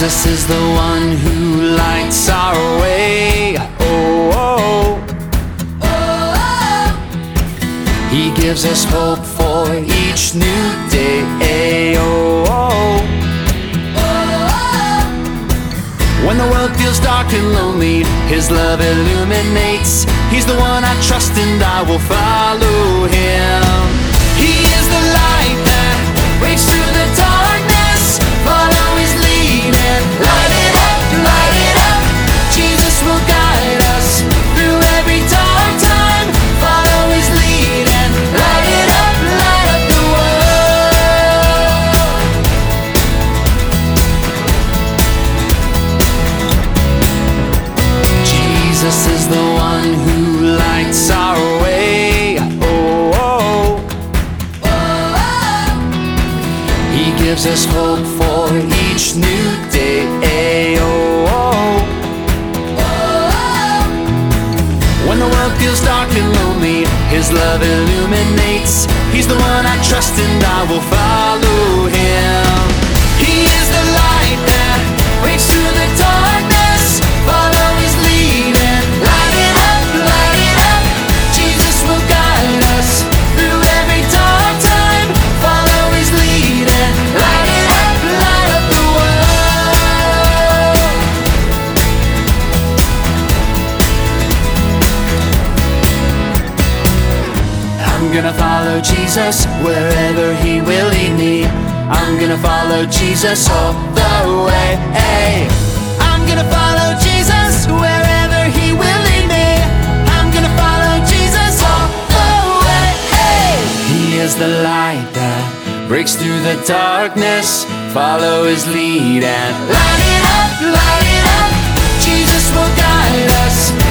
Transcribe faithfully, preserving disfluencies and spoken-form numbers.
Jesus is the one who lights our way. Oh, oh, oh. He gives us hope for each new day. Oh, oh. When the world feels dark and lonely, His love illuminates. He's the one I trust and I will follow Him. He is the light that breaks through the darkness. Follow His lead and light it up, light it up. Jesus will guide us through every dark time. Follow His lead and light it up, light up the world. Jesus is the one who lights our way. Oh, oh. He gives us hope for each new day. Oh, oh. When the world feels dark and lonely, His love illuminates. He's the one I trust and I will follow Him. He is the light that breaks through the darkness. Follow His lead and light it up, light it up. Jesus will guide us through every dark time. Follow His lead and light it up, light up the world. I'm gonna follow Jesus wherever He will lead me. I'm gonna follow Jesus all the way. Hey. I'm gonna follow Jesus wherever He will lead me. I'm gonna follow Jesus all the way. Hey. He is the light that breaks through the darkness. Follow His lead and light it up, light it up. Jesus will guide us